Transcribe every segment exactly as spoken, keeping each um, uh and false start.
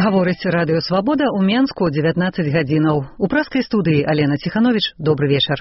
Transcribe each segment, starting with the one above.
Гаворыць радыё «Свабода» ў Менску дзевятнаццаць гадзінаў. У праскай студыі Алена Ціхановіч. Добры вечар.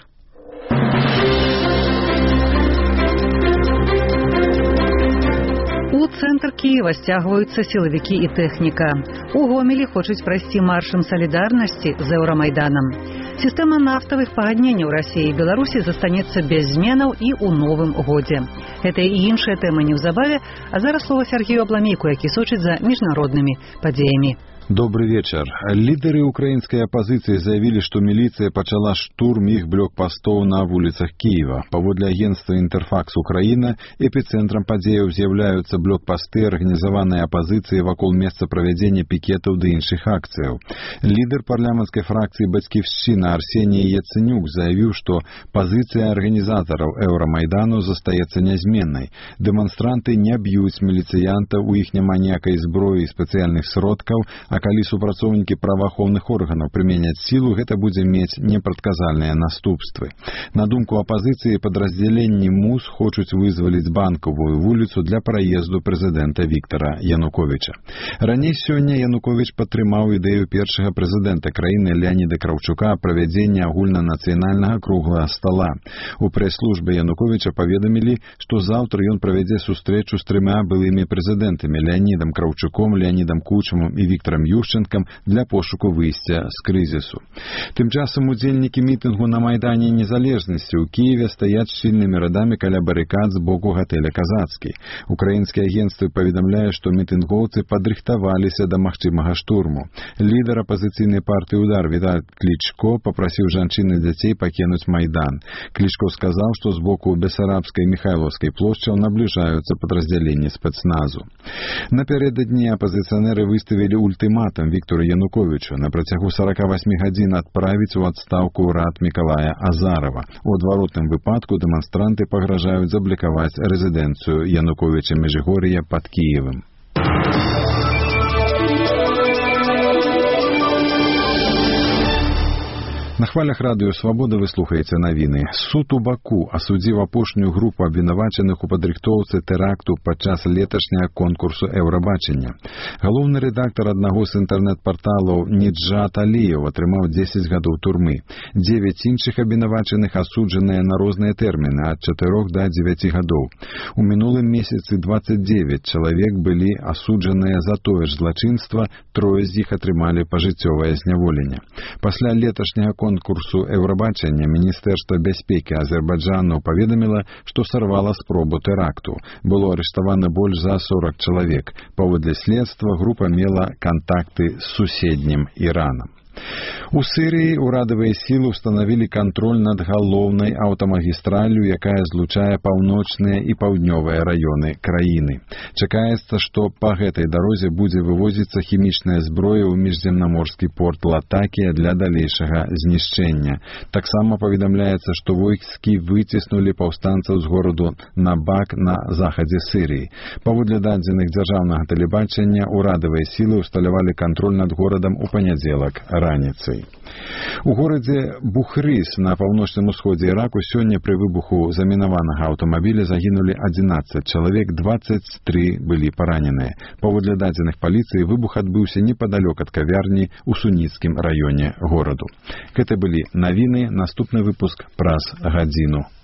У цэнтр Кіева сцягваюцца сілавікі і тэхніка. У Гомелі хочуць прайсці маршам салідарнасці з Еўрамайданам. Сістэма нафтавых пагадненняў Расіі і Беларусі застанецца без зменаў і ў новым годзе. Гэта і іншыя тэмы неўзабаве, а зараз слова Сергею Абламейку, які сочыць за міжнароднымі падзеямі. Добрый вечер. Лидеры украинской оппозиции заявили, что милиция почала штурм их блокпостов на улицах Киева. Паводле агентства «Интерфакс Украина» эпицентром падзеяў з'яўляюцца блокпосты арганізаванай апозіцыі вакол месца правядзення пікетаў ды іншых акцыяў. Лидер парламентской фракции «Бацьківшчына» Арсений Яценюк заявил, что позиция организаторов Еўрамайдану застаецца нязменнай. Дэманстранты не б'юць міліцыянтаў, у іх няма ніякай зброі і спецыяльных сродкаў, а калі супрацоўнікі праваахоўных органаў прыменяць сілу, гэта будзе мець непрадказальныя наступствы. На думку апозіцыі, падраздзяленні МУС хочуць вызваліць Банкавую вуліцу для праезду прэзідэнта Віктара Януковіча. Раней сёння Януковіч падтрымаў ідэю першага прэзідэнта краіны Леаніда Краўчука правядзення агульнанацыянальнага круглага стола. У прэс-службе Януковіча паведамілі, што заўтра ён правядзе сустрэчу з трыма былымі прэзідэнтамі Леанідам Краўчуком, Леанідам Кучмам і Вікторам Ющенкам для пошуку выйсця з крызісу. Тым часам удзельнікі мітынгу на Майдане Незалежнасці ў Кіеве стаяць шчыльнымі радамі каля барыкад з боку гатэля «Казацкі». Украінскія агенцтвы паведамляюць, што мітынгоўцы падрыхтаваліся да магчымага штурму. Лідар апазіцыйнай партыі «Удар» Віталь Клічко папрасіў жанчын і дзяцей пакінуць Майдан. Клічко сказаў, што з боку Бесарабскай і Міхайлаўскай плошчаў набліжаюцца падраздзяленні спецназу. Напярэдадні апазіцыянеры выставілі ультыматам Віктору Януковічу на працягу сорока восьми гадзін адправіць у адстаўку ўрад Мікалая Азарова. У адваротным выпадку дэманстранты пагражаюць заблакаваць рэзідэнцыю Януковіча Межыгор'я пад Кіевам. На хвалях радыё «Свабода» вы слухаеце навіны. Суд у Баку асудзіў апошнюю групу абвінавачаных у падрыхтоўцы тэракту падчас леташняга конкурсу «Еўрабачення». Галоўны рэдактар аднаго з інтэрнэт-парталаў Ніджат Аліеў атрымаў дзесяць гадоў турмы. Дзевяць іншых абвінавачаных асуджаныя на розныя тэрміны ад чатырох да дзевяці гадоў. У мінулым месяцы дваццаць дзевяць чалавек былі асуджаныя за тое ж злачынства, трое з іх атрымалі пажыццёвае зняволенне. Пасля леташняга конкурсу «Еўрабачення» Міністэрства бяспекі Азербайджану паведаміла, што сарвала спробу тэракту. Было арыштавана больш за сорок чалавек. Паводле следства група мела кантакты з суседнім Іранам. У Сірыі ўрадавыя сілы ўстанавілі кантроль над галоўнай аўтамагістраллю, якая злучае паўночныя і паўднёвыя раёны краіны. Чакаецца, што па гэтай дарозе будзе вывозіцца хімічная зброя ў міжземнаморскі порт Латакія для далейшага знішчэння. Таксама паведамляецца, што войскі выціснулі паўстанцаў з гораду Набак на захадзе Сірыі. Паводле дадзеных дзяржаўнага тэлебачання, ўрадавыя сілы ўсталявалі кантроль над горадам у панядзелак раніцай. У горадзе Бухрис на паўночным усходзе Іраку сёння пры выбуху замінаванага аўтамабіля загінулі адзінаццаць чалавек, дваццаць тры былі параненыя. Паводле дадзеных паліцыі, выбух адбыўся непадалёк ад кавярні ў суніцкім раёне гораду. Гэта былі навіны, наступны выпуск праз гадзіну.